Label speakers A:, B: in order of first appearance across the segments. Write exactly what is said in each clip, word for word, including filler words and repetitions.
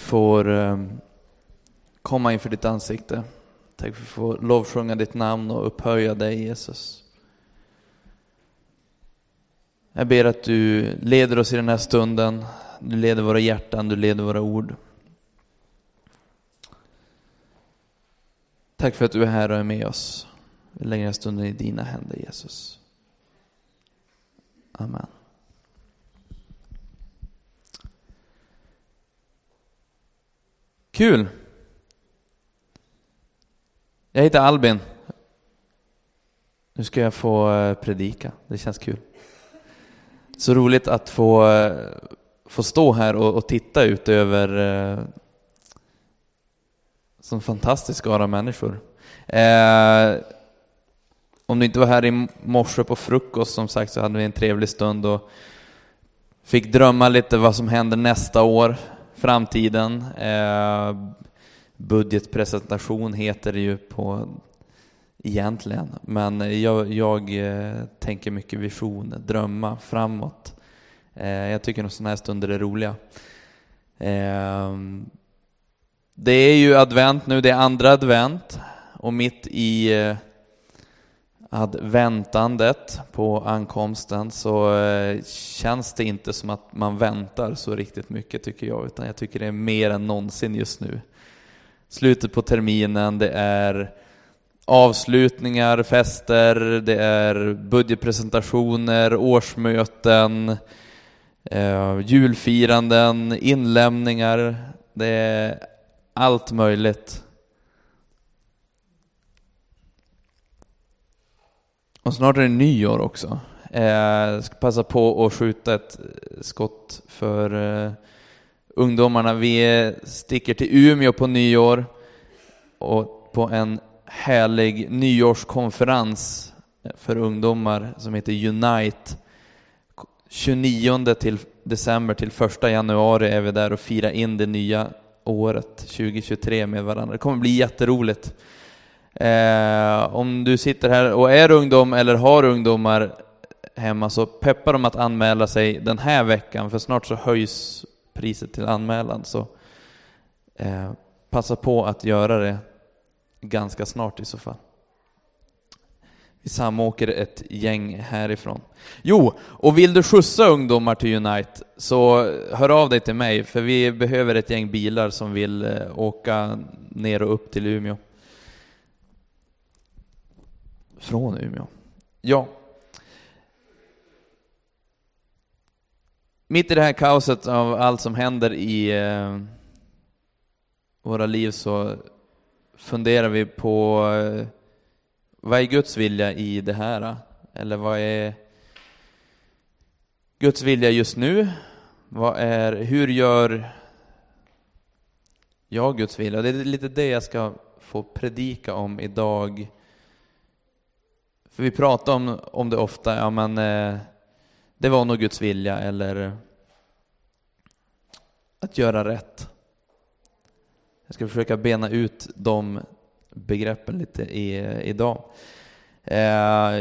A: får um, komma inför ditt ansikte. Tack för att vi får lovsjunga ditt namn och upphöja dig, Jesus. Jag ber att du leder oss i den här stunden. Du leder våra hjärtan, du leder våra ord. Tack för att du är här och är med oss. Vi lägger den här stunden i dina händer, Jesus. Amen. Kul. Jag heter Albin. Nu ska jag få predika. Det känns kul. Så roligt att få, få stå här och, och titta ut över eh, som fantastisk skara människor. Eh, om du inte var här i morse på frukost, som sagt, så hade vi en trevlig stund och fick drömma lite vad som händer nästa år, framtiden. Eh, budgetpresentation heter det ju på egentligen, men jag, jag eh, tänker mycket vision, drömma framåt. Eh, jag tycker att sådana här stunder är roliga. Eh, det är ju advent nu, det är andra advent, och mitt i eh, adventandet på ankomsten så eh, känns det inte som att man väntar så riktigt mycket, tycker jag, utan jag tycker det är mer än någonsin just nu. Slutet på terminen, det är avslutningar, fester, det är budgetpresentationer, årsmöten, eh, julfiranden, inlämningar, det är allt möjligt. Och snart är det nyår också. Eh, jag ska passa på att skjuta ett skott för eh, ungdomarna. Vi sticker till Umeå på nyår och på en härlig nyårskonferens för ungdomar som heter Unite. tjugonionde till december till första januari är vi där och firar in det nya året tjugohundratjugotre med varandra. Det kommer bli jätteroligt. Eh, om du sitter här och är ungdom eller har ungdomar hemma, så peppar de att anmäla sig den här veckan, för snart så höjs priset till anmälan, så eh, passa på att göra det ganska snart i så fall. Vi samåker ett gäng härifrån. Jo, och vill du skjutsa ungdomar till Unite, så hör av dig till mig, för vi behöver ett gäng bilar som vill eh, åka ner och upp till Umeå. Från Umeå. Ja. Mitt i det här kaoset av allt som händer i eh, våra liv, så funderar vi på eh, vad är Guds vilja i det här? Eller vad är Guds vilja just nu? Vad är, hur gör jag Guds vilja? Det är lite det jag ska få predika om idag. För vi pratar om, om det ofta, ja men eh, det var nog Guds vilja, eller att göra rätt. Jag ska försöka bena ut de begreppen lite i, idag. Eh,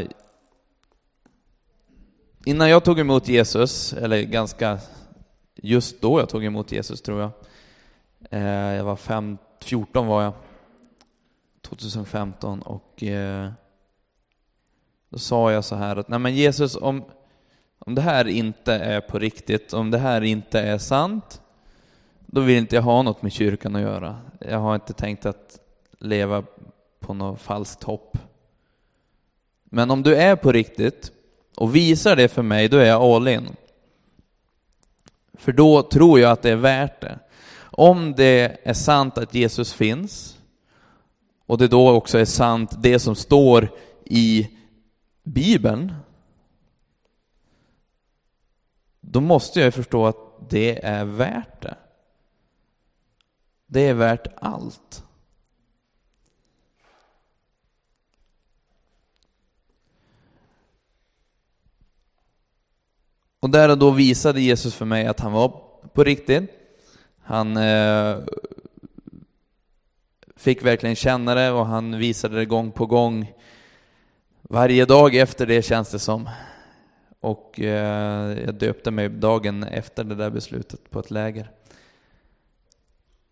A: innan jag tog emot Jesus, eller ganska just då jag tog emot Jesus tror jag. Eh, jag var fem, fjorton var jag. tjugohundrafemton, och eh, då sa jag så här att nej men Jesus, om, om det här inte är på riktigt, om det här inte är sant, då vill inte jag ha något med kyrkan att göra. Jag har inte tänkt att leva på något falskt hopp. Men om du är på riktigt och visar det för mig, då är jag all in. För då tror jag att det är värt det. Om det är sant att Jesus finns, och det då också är sant det som står i Bibeln, då måste jag förstå att det är värt det. Det är värt allt. Och där och då visade Jesus för mig att han var på riktigt. Han eh, fick verkligen känna det, och han visade det gång på gång. Varje dag efter det, känns det som. Och eh, jag döpte mig dagen efter det där beslutet på ett läger.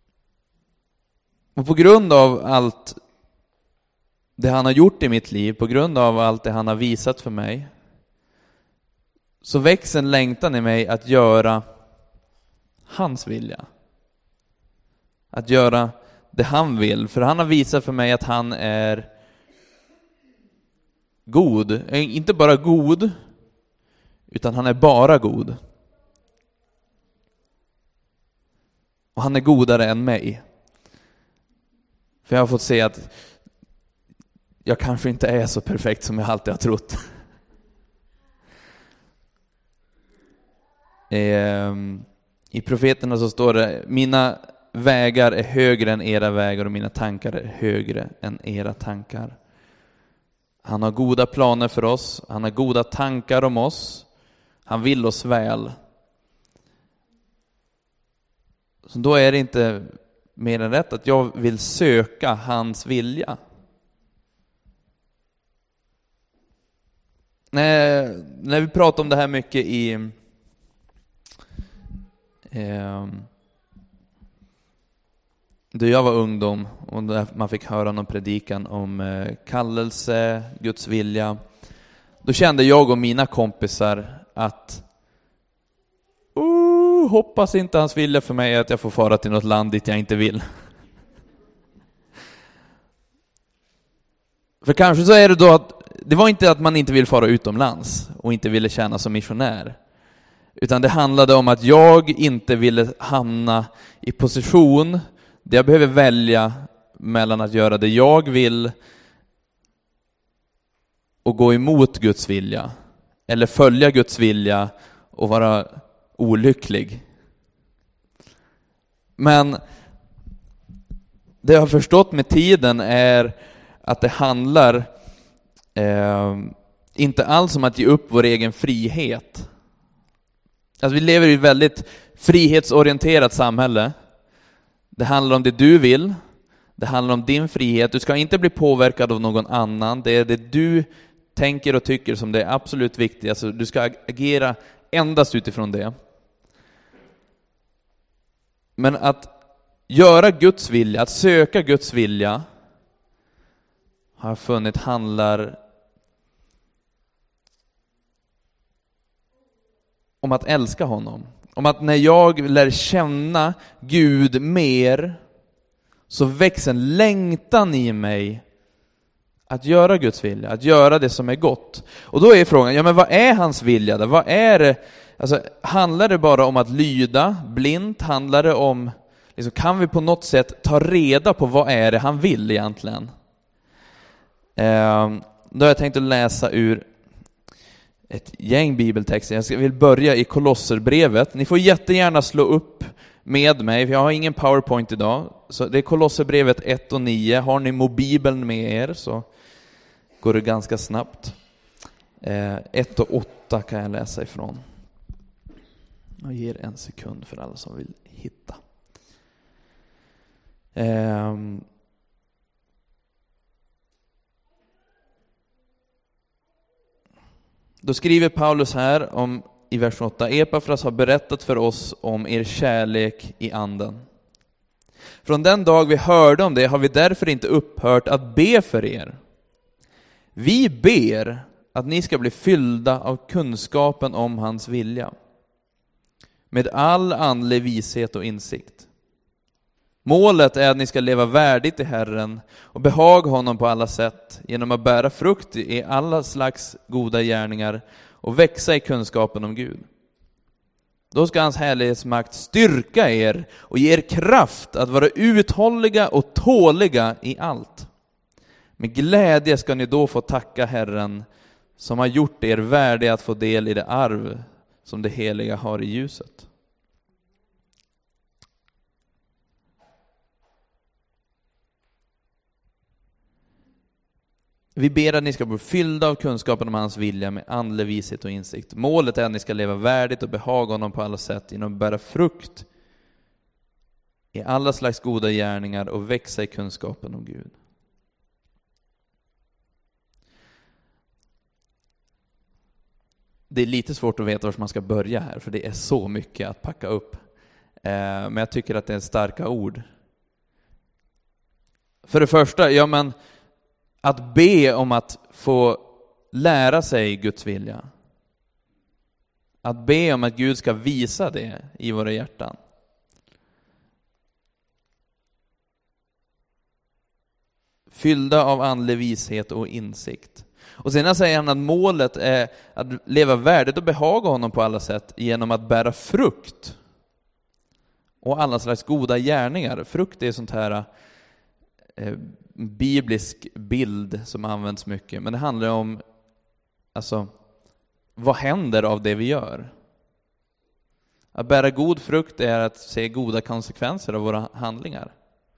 A: Och på grund av allt det han har gjort i mitt liv, på grund av allt det han har visat för mig, så växer en längtan i mig att göra hans vilja. Att göra det han vill. För han har visat för mig att han är god. Inte bara god, utan han är bara god. Och han är godare än mig. För jag har fått se att jag kanske inte är så perfekt som jag alltid har trott. I profeterna så står det: mina vägar är högre än era vägar och mina tankar är högre än era tankar. Han har goda planer för oss. Han har goda tankar om oss. Han vill oss väl. Så då är det inte mer än rätt att jag vill söka hans vilja. När, när vi pratar om det här mycket i eh, då jag var ungdom och man fick höra någon predikan om eh, kallelse, Guds vilja, då kände jag och mina kompisar att oh, hoppas inte hans vilja för mig att jag får fara till något land dit jag inte vill. För kanske så är det då att det var inte att man inte vill fara utomlands och inte ville tjäna som missionär, utan det handlade om att jag inte ville hamna i position där jag behöver välja mellan att göra det jag vill och gå emot Guds vilja, eller följa Guds vilja och vara olycklig. Men det jag har förstått med tiden är att det handlar eh, inte alls om att ge upp vår egen frihet. Alltså vi lever i ett väldigt frihetsorienterat samhälle. Det handlar om det du vill. Det handlar om din frihet. Du ska inte bli påverkad av någon annan. Det är det du tänker och tycker som det är absolut viktigt. Alltså du ska agera endast utifrån det. Men att göra Guds vilja, att söka Guds vilja, har jag funnit handlar om att älska honom. Om att när jag lär känna Gud mer så växer en längtan i mig att göra Guds vilja, att göra det som är gott. Och då är frågan, ja men vad är hans vilja då? Vad är det? Alltså, handlar det bara om att lyda blint? Handlar det om, liksom, kan vi på något sätt ta reda på vad är det han vill egentligen? Eh, då har jag tänkt att läsa ur ett gäng bibeltexter. Jag vill börja i Kolosserbrevet. Ni får jättegärna slå upp med mig, för jag har ingen PowerPoint idag. Så det är Kolosserbrevet ett och nio. Har ni mobilen med er så går det ganska snabbt. Eh, ett och åtta kan jag läsa ifrån. Jag ger en sekund för alla som vill hitta. Eh, Då skriver Paulus här om, i vers åtta: Epafras har berättat för oss om er kärlek i anden. Från den dag vi hörde om det har vi därför inte upphört att be för er. Vi ber att ni ska bli fyllda av kunskapen om hans vilja, med all andlig vishet och insikt. Målet är att ni ska leva värdigt i Herren och behaga honom på alla sätt genom att bära frukt i alla slags goda gärningar och växa i kunskapen om Gud. Då ska hans härlighetsmakt styrka er och ge er kraft att vara uthålliga och tåliga i allt. Med glädje ska ni då få tacka Herren som har gjort er värdiga att få del i det arv som det heliga har i ljuset. Vi ber att ni ska bli fyllda av kunskapen om hans vilja med andlig vishet och insikt. Målet är att ni ska leva värdigt och behaga honom på alla sätt genom att bära frukt i alla slags goda gärningar och växa i kunskapen om Gud. Det är lite svårt att veta var man ska börja här, för det är så mycket att packa upp. Men jag tycker att det är starka ord. För det första, ja men att be om att få lära sig Guds vilja. Att be om att Gud ska visa det i våra hjärtan. Fyllda av andlig vishet och insikt. Och sen säger han att målet är att leva värdigt och behaga honom på alla sätt genom att bära frukt. Och alla slags goda gärningar. Frukt är sånt här eh, biblisk bild som används mycket. Men det handlar om, alltså, vad händer av det vi gör? Att bära god frukt är att se goda konsekvenser av våra handlingar.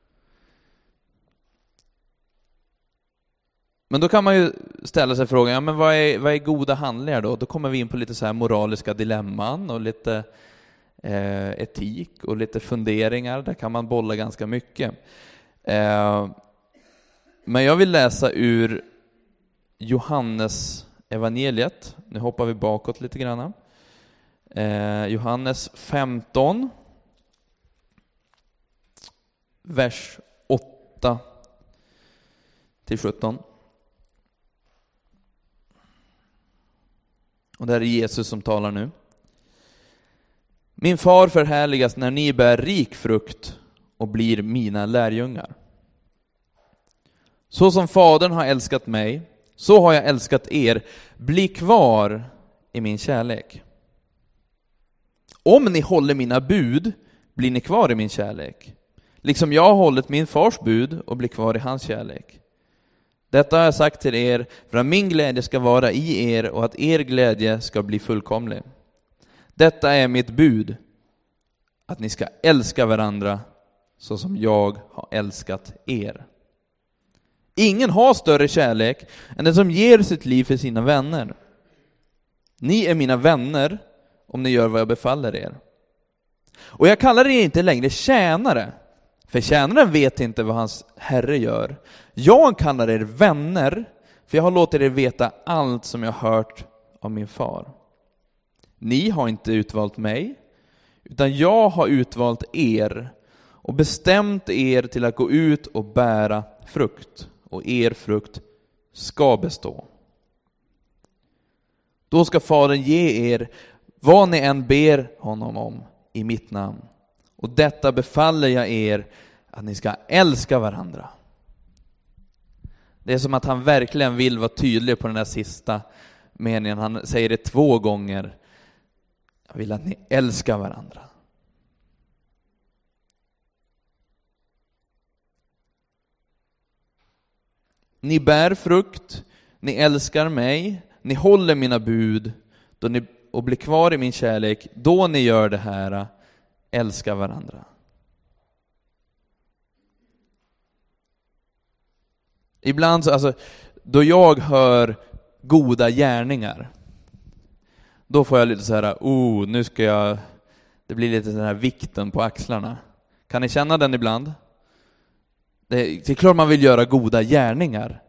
A: Men då kan man ju ställa sig frågan, ja, men vad är, vad är goda handlingar då? Då kommer vi in på lite så här moraliska dilemman och lite eh, etik och lite funderingar. Där kan man bolla ganska mycket. Eh, men jag vill läsa ur Johannes evangeliet. Nu hoppar vi bakåt lite grann. Eh, Johannes femton, vers åtta till sjutton. Och det är Jesus som talar nu. Min far förhärligas när ni bär rik frukt och blir mina lärjungar. Så som Fadern har älskat mig, så har jag älskat er. Bli kvar i min kärlek. Om ni håller mina bud blir ni kvar i min kärlek. Liksom jag har hållit min fars bud och blir kvar i hans kärlek. Detta har jag sagt till er för att min glädje ska vara i er och att er glädje ska bli fullkomlig. Detta är mitt bud, att ni ska älska varandra så som jag har älskat er. Ingen har större kärlek än den som ger sitt liv för sina vänner. Ni är mina vänner om ni gör vad jag befaller er. Och jag kallar er inte längre tjänare, för tjänaren vet inte vad hans herre gör. Jag kallar er vänner, för jag har låtit er veta allt som jag har hört av min far. Ni har inte utvalt mig, utan jag har utvalt er och bestämt er till att gå ut och bära frukt. Och er frukt ska bestå. Då ska Fadern ge er vad ni än ber honom om i mitt namn. Och detta befaller jag er, att ni ska älska varandra. Det är som att han verkligen vill vara tydlig på den här sista meningen. Han säger det två gånger. Jag vill att ni älskar varandra. Ni bär frukt, ni älskar mig, ni håller mina bud då ni, och blir kvar i min kärlek. Då ni gör det här, älskar varandra. Ibland så, alltså, då jag hör goda gärningar, då får jag lite så här, oh, nu ska jag, det blir lite den här vikten på axlarna. Kan ni känna den ibland? Det, det är klart man vill göra goda gärningar.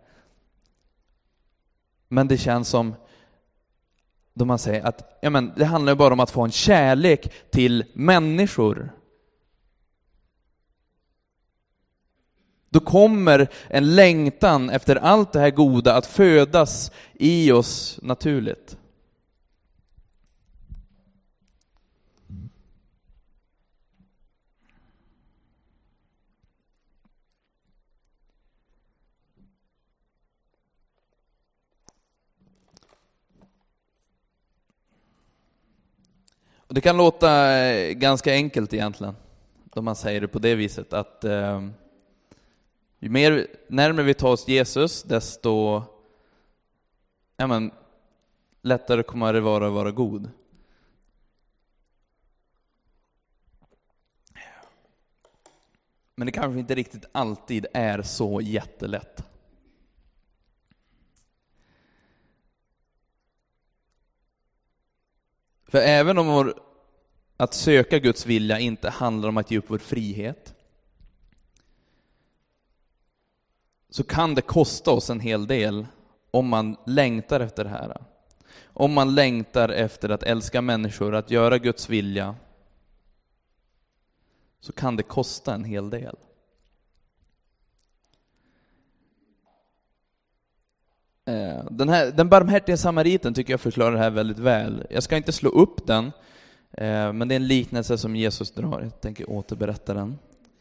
A: Men det känns som då man säger att ja, men det handlar bara om att få en kärlek till människor. Då kommer en längtan efter allt det här goda att födas i oss naturligt. Och det kan låta ganska enkelt egentligen, då man säger det på det viset, att eh, ju mer närmare vi tar oss Jesus, desto ja, men, lättare kommer det vara att vara god. Men det kanske inte riktigt alltid är så jättelätt. För även om vår, att söka Guds vilja inte handlar om att ge upp vår frihet, så kan det kosta oss en hel del om man längtar efter det här. Om man längtar efter att älska människor, att göra Guds vilja, så kan det kosta en hel del. Den, här, den barmhärtiga samariten tycker jag förklarar det här väldigt väl. Jag ska inte slå upp den, men det är en liknelse som Jesus drar. Jag tänker återberätta den.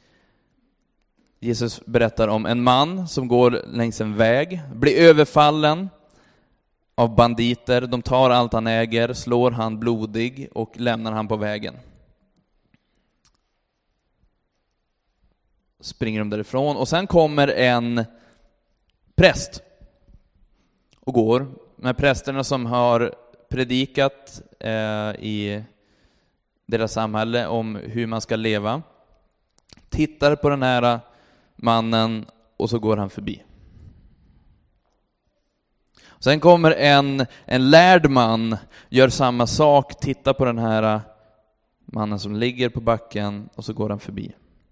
A: Jesus berättar om en man som går längs en väg, blir överfallen av banditer. De tar allt han äger, slår han blodig och lämnar han på vägen. Springer de därifrån och sen kommer en präst och går med prästerna som har predikat eh, i deras samhälle om hur man ska leva. Tittar på den här mannen och så går han förbi. Sen kommer en, en lärd man, gör samma sak, tittar på den här mannen som ligger på backen och så går han förbi.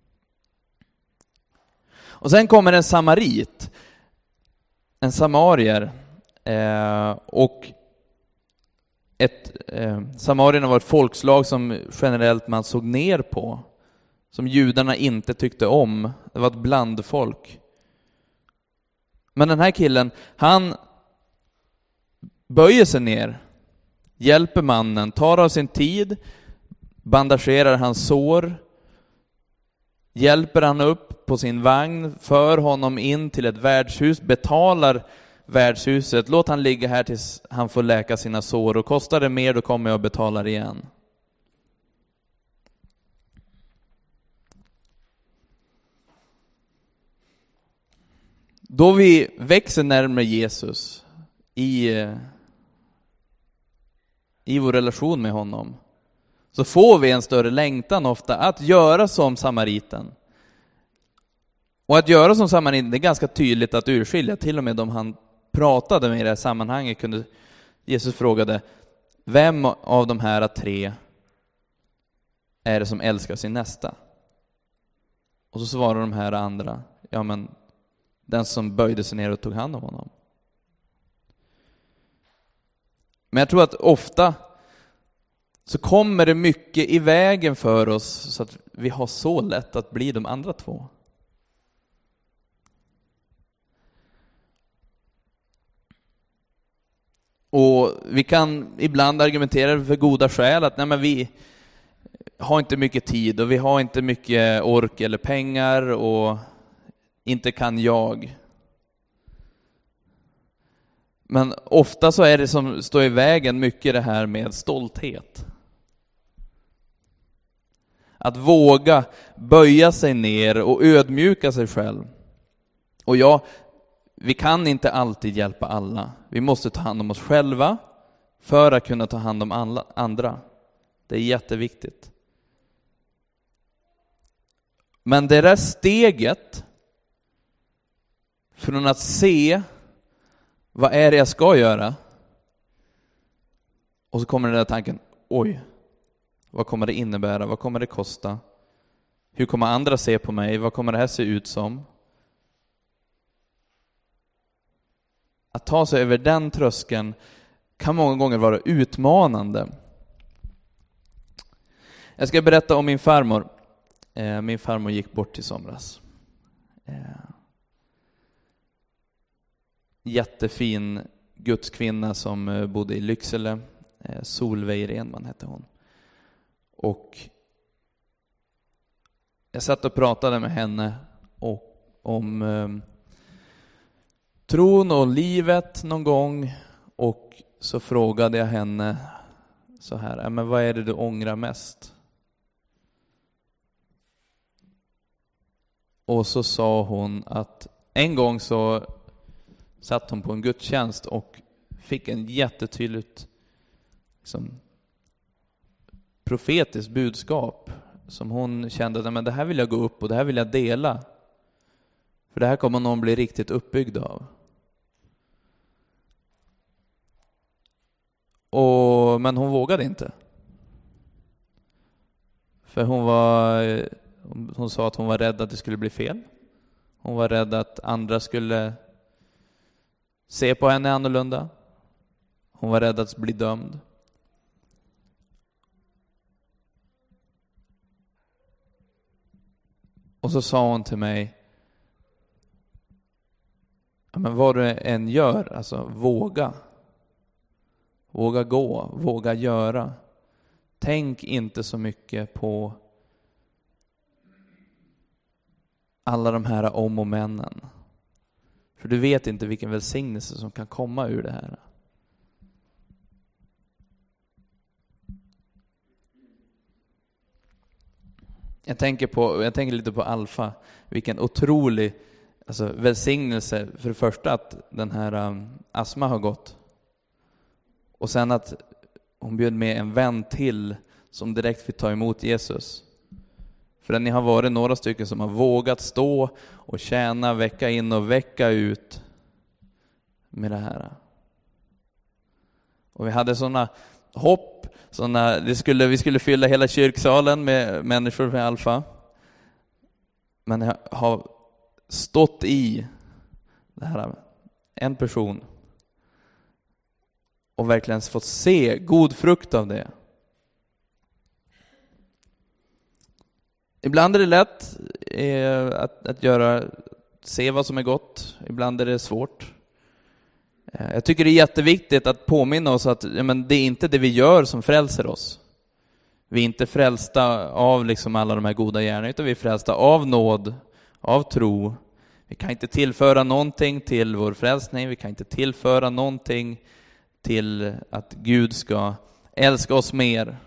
A: Och sen kommer en samarit, en samarier, eh, och ett, eh, samarierna var ett folkslag som generellt man såg ner på, som judarna inte tyckte om. Det var ett blandfolk. Men den här killen, han böjer sig ner, hjälper mannen, tar av sin tid, bandagerar hans sår, hjälper han upp på sin vagn, för honom in till ett värdshus, betalar värdshuset, låt han ligga här tills han får läka sina sår, och kostar det mer då kommer jag och betalar igen. Då vi växer närmare Jesus i, i vår relation med honom, så får vi en större längtan ofta att göra som samariten. Och att göra som samariten, det är ganska tydligt att urskilja. Till och med de han pratade med i det här sammanhanget kunde Jesus frågade, vem av de här tre är det som älskar sin nästa? Och så svarar de här andra, ja men den som böjde sig ner och tog hand om honom. Men jag tror att ofta så kommer det mycket i vägen för oss så att vi har så lätt att bli de andra två. Och vi kan ibland argumentera för goda skäl att nej men vi har inte mycket tid och vi har inte mycket ork eller pengar och inte kan jag. Men ofta så är det som står i vägen mycket det här med stolthet. Att våga böja sig ner och ödmjuka sig själv. Och ja, vi kan inte alltid hjälpa alla. Vi måste ta hand om oss själva för att kunna ta hand om alla andra. Det är jätteviktigt. Men det där steget från att se vad är det jag ska göra, och så kommer den där tanken, oj, vad kommer det innebära, vad kommer det kosta, hur kommer andra se på mig, vad kommer det här se ut som? Att ta sig över den tröskeln kan många gånger vara utmanande. Jag ska berätta om min farmor. Min farmor gick bort i somras. Jättefin gudskvinna som bodde i Lycksele. Solveig Renman hette hon. Och jag satt och pratade med henne och, om eh, tron och livet någon gång. Och så frågade jag henne så här, men vad är det du ångrar mest? Och så sa hon att en gång så satt hon på en gudstjänst och fick en jättetydligt liksom, profetiskt budskap som hon kände att men det här vill jag gå upp och det här vill jag dela. För det här kommer någon bli riktigt uppbyggd av. Och, men hon vågade inte. För hon var hon sa att hon var rädd att det skulle bli fel. Hon var rädd att andra skulle se på henne annorlunda. Hon var rädd att bli dömd. Och så sa hon till mig, men vad du än gör, alltså våga. Våga gå, våga göra. Tänk inte så mycket på alla de här om och männen. För du vet inte vilken välsignelse som kan komma ur det här. Jag tänker, på, jag tänker lite på Alfa. Vilken otrolig alltså, välsignelse. För det första att den här um, Asma har gått. Och sen att hon bjöd med en vän till som direkt fick ta emot Jesus. För att ni har varit några stycken som har vågat stå och tjäna vecka in och vecka ut med det här. Och vi hade sådana hopp, såna, det skulle, vi skulle fylla hela kyrksalen med människor med Alfa. Men jag har stått i det här, en person och verkligen fått se god frukt av det. Ibland är det lätt eh, att, att göra, se vad som är gott. Ibland är det svårt. Eh, jag tycker det är jätteviktigt att påminna oss att ja, men det är inte det vi gör som frälser oss. Vi är inte frälsta av liksom alla de här goda gärningarna, utan vi är frälsta av nåd, av tro. Vi kan inte tillföra någonting till vår frälsning. Vi kan inte tillföra någonting till att Gud ska älska oss mer.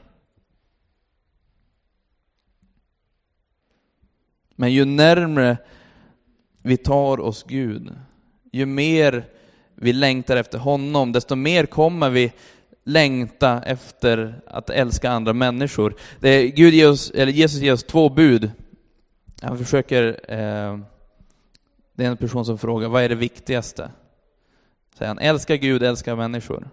A: Men ju närmare vi tar oss Gud, ju mer vi längtar efter honom, desto mer kommer vi längta efter att älska andra människor. Det är, Gud ger oss, eller Jesus ger oss två bud. Han försöker, eh, det är en person som frågar, vad är det viktigaste? Säger han, älska Gud, älska människor.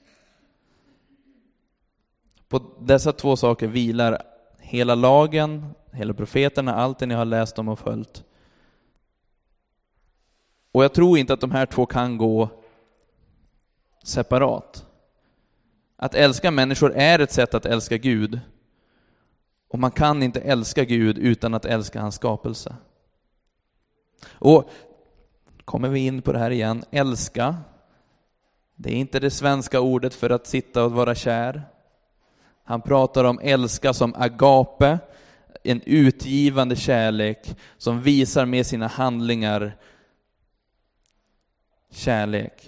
A: På dessa två saker vilar hela lagen, hela profeterna, allt det ni har läst om och följt. Och jag tror inte att de här två kan gå separat. Att älska människor är ett sätt att älska Gud. Och man kan inte älska Gud utan att älska hans skapelse. Och kommer vi in på det här igen, älska. Det är inte det svenska ordet för att sitta och vara kär. Han pratar om älska som agape, en utgivande kärlek som visar med sina handlingar kärlek.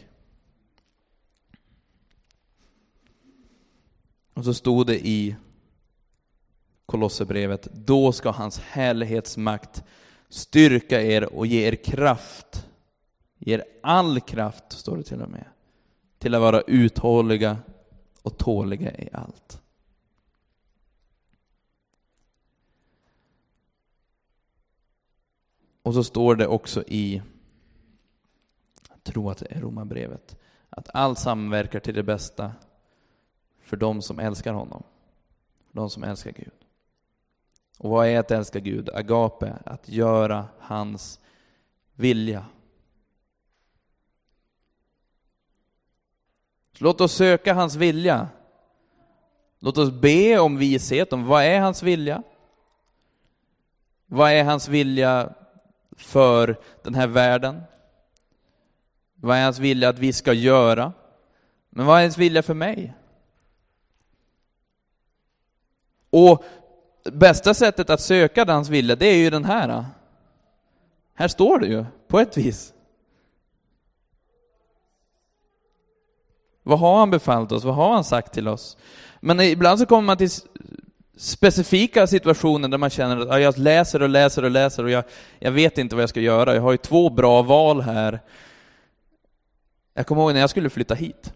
A: Och så stod det i Kolosserbrevet, då ska hans härlighetsmakt styrka er och ge er kraft, ge er all kraft, står det till och med, till att vara uthålliga och tåliga i allt. Och så står det också i, jag tror att det är Romarbrevet, att allt samverkar till det bästa för de som älskar honom, för de som älskar Gud. Och vad är att älska Gud? Agape, att göra hans vilja. Så låt oss söka hans vilja. Låt oss be om vishet om vad är hans vilja? Vad är hans vilja för den här världen? Vad är hans vilja att vi ska göra? Men vad är hans vilja för mig? Och bästa sättet att söka hans vilja, det är ju den här. Här står det ju, på ett vis. Vad har han befallt oss? Vad har han sagt till oss? Men ibland så kommer man till specifika situationer där man känner att ja, jag läser och läser och läser och jag, jag vet inte vad jag ska göra. Jag har ju två bra val här. Jag kommer ihåg när jag skulle flytta hit.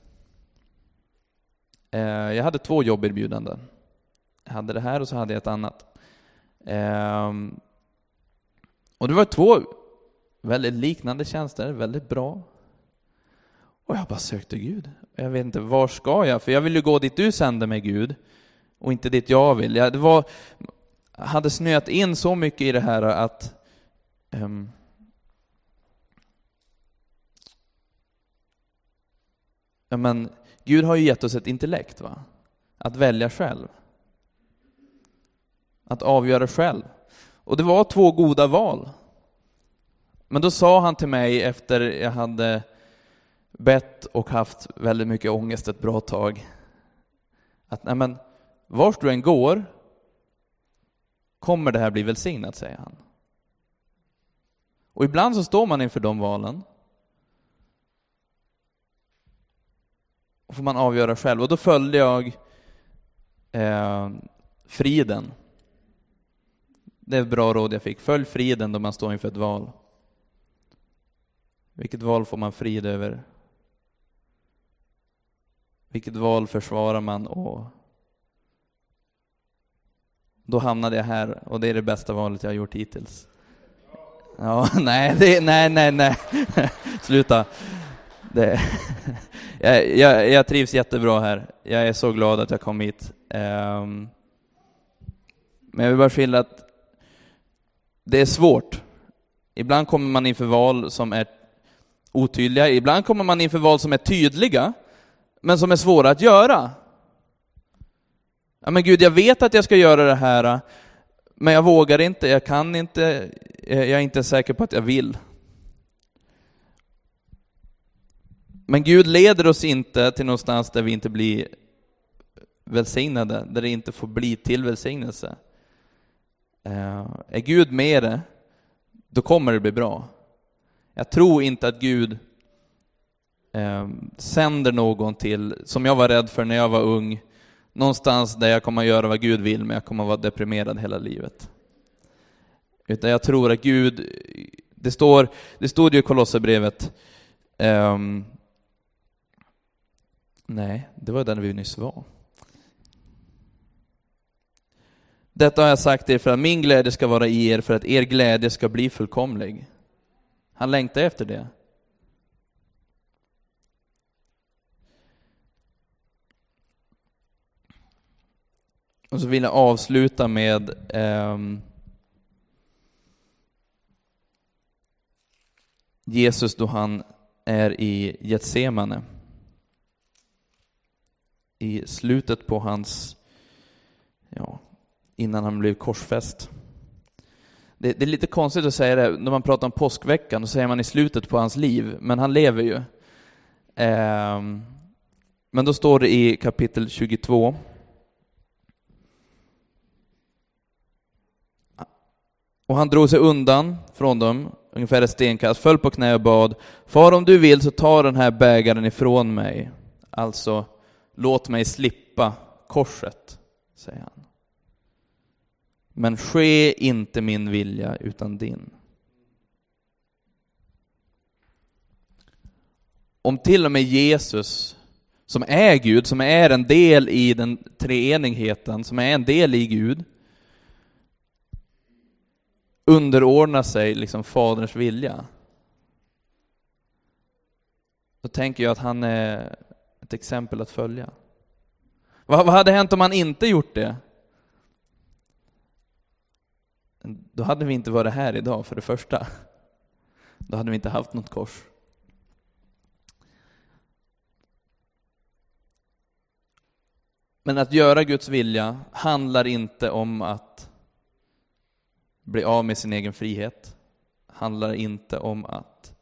A: Eh, jag hade två jobberbjudanden. Jag hade det här och så hade jag ett annat. Eh, och det var två väldigt liknande tjänster, väldigt bra. Och jag bara sökte Gud. Jag vet inte, var ska jag? För jag vill ju gå dit du sände mig, Gud. Och inte dit jag vill. Jag det var, hade snöat in så mycket i det här att um, ja, men Gud har ju gett oss ett intellekt, va? Att välja själv. Att avgöra själv. Och det var två goda val. Men då sa han till mig efter jag hade bett och haft väldigt mycket ångest ett bra tag, att nej men, vart du än går kommer det här bli välsignat, säger han. Och ibland så står man inför de valen. Och får man avgöra själv. Och då följde jag eh, friden. Det är ett bra råd jag fick. Följ friden då man står inför ett val. Vilket val får man frid över? Vilket val försvarar man? Och då hamnade jag här, och det är det bästa valet jag har gjort hittills. Ja, nej, det, nej, nej, nej. Sluta. Det, jag, jag, jag trivs jättebra här. Jag är så glad att jag kom hit. Um, men jag vill bara skilja att det är svårt. Ibland kommer man inför val som är otydliga. Ibland kommer man inför val som är tydliga, men som är svåra att göra. Ja, men Gud, jag vet att jag ska göra det här, men jag vågar inte, jag kan inte, jag är inte säker på att jag vill. Men Gud leder oss inte till någonstans där vi inte blir välsignade, där det inte får bli till välsignelse. Är Gud med det, då kommer det bli bra. Jag tror inte att Gud sänder någon till, som jag var rädd för när jag var ung, någonstans där jag kommer att göra vad Gud vill, men jag kommer att vara deprimerad hela livet. Utan jag tror att Gud, det står, det stod ju i Kolosserbrevet, um, nej, det var där vi nyss var. Detta har jag sagt er för att min glädje ska vara i er, för att er glädje ska bli fullkomlig. Han längtar efter det. Och så vill jag avsluta med um, Jesus då han är i Getsemane. I slutet på hans, ja, innan han blev korsfäst. Det, det är lite konstigt att säga det, när man pratar om påskveckan, då säger man i slutet på hans liv, men han lever ju. Um, men då står det i kapitel tjugotvå. Och han drog sig undan från dem, ungefär ett stenkast, föll på knä och bad: Far, om du vill så ta den här bägaren ifrån mig. Alltså, låt mig slippa korset, säger han. Men ske inte min vilja utan din. Om till och med Jesus, som är Gud, som är en del i den treenigheten, som är en del i Gud, underordnar sig liksom faderns vilja, då tänker jag att han är ett exempel att följa. Vad, vad hade hänt om han inte gjort det? Då hade vi inte varit här idag, för det första. Då hade vi inte haft något kors. Men att göra Guds vilja handlar inte om att bli av med sin egen frihet. Handlar inte om att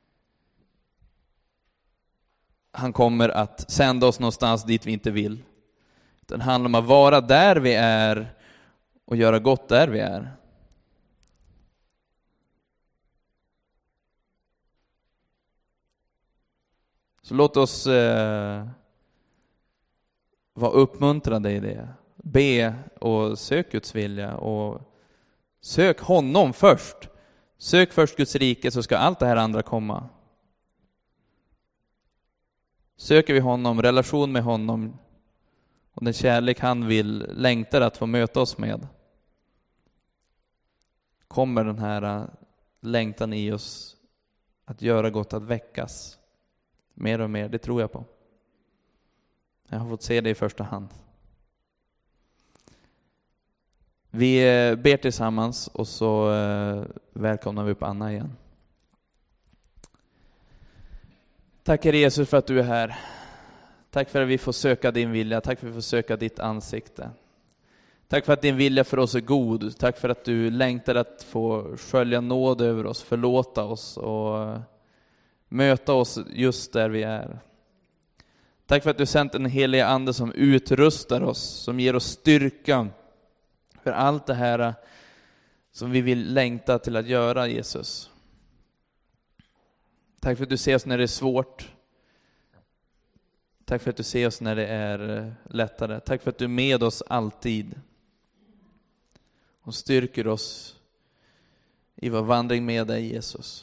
A: han kommer att sända oss någonstans dit vi inte vill. Det handlar om att vara där vi är och göra gott där vi är. Så låt oss eh, vara uppmuntrade i det. Be och sök Guds vilja och sök honom först. Sök först Guds rike, så ska allt det här andra komma. Söker vi honom, relation med honom och den kärlek han vill, längtar att få möta oss med, kommer den här längtan i oss att göra gott, att väckas mer och mer. Det tror jag på. Jag har fått se det i första hand. Vi ber tillsammans och så välkomnar vi upp Anna igen. Tack Herre Jesus för att du är här. Tack för att vi får söka din vilja. Tack för att vi får söka ditt ansikte. Tack för att din vilja för oss är god. Tack för att du längtar att få skölja nåd över oss, förlåta oss och möta oss just där vi är. Tack för att du sänt en helig ande som utrustar oss, som ger oss styrka för allt det här som vi vill längta till att göra, Jesus. Tack för att du ser oss när det är svårt. Tack för att du ser oss när det är lättare. Tack för att du är med oss alltid. Och styrker oss i vår vandring med dig, Jesus.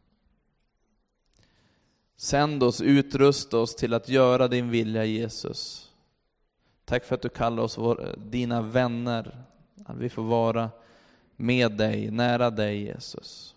A: Sänd oss, utrusta oss till att göra din vilja, Jesus. Tack för att du kallar oss vår, dina vänner. Att vi får vara med dig, nära dig, Jesus.